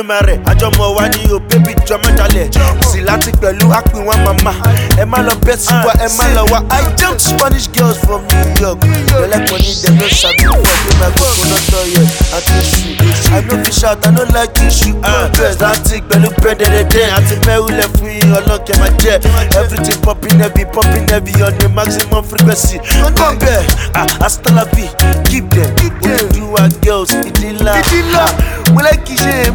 mare àjọmọ̀ wa ni o baby jọmọ jalè sì láti pẹ̀lú àpín wọn mama ẹ má lọ bẹ́ sí wa ẹ má lọ wá. I jumped Spanish girls from New York belle money dem no sabi work wey my go no toilet àti issue I no fit shout I no like issue dress láti pẹ̀lú pẹ́ẹ́dẹ́dẹ́dẹ́ àti mẹ́wulẹ̀ fún yín ọlọ́kẹ́ máa jẹ́ everything popping heavy on the maximum frequency. Come there, hasta la vie, keep them. Do our girls, idila. We like it,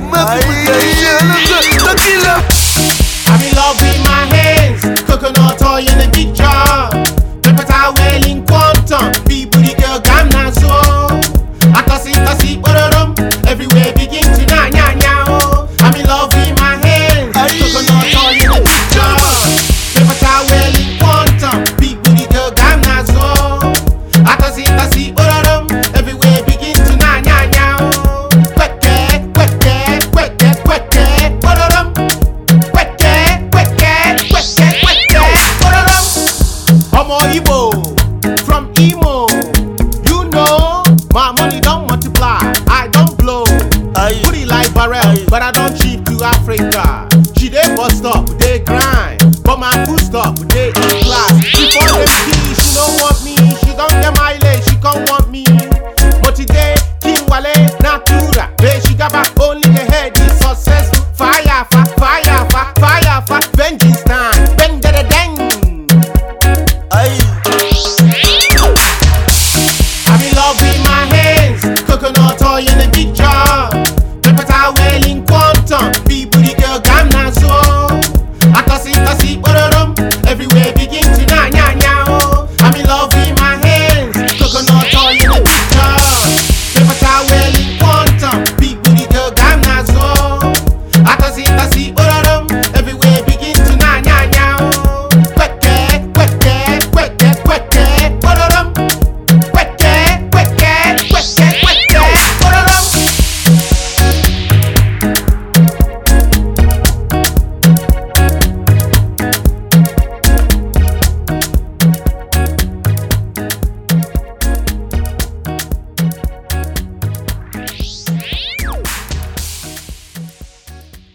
I'm in love with my hands, coconut oil in a big jar. Pepper towel in quantum, people the girl Ghana so. I see, everywhere begin to na nya nya oh. I'm in love with my hands, coconut oil in a big jar. Pepper towel in quantum, people the girl Ghana so. I see, everywhere begin to na nya nya oh. Omo Igbo from Imo.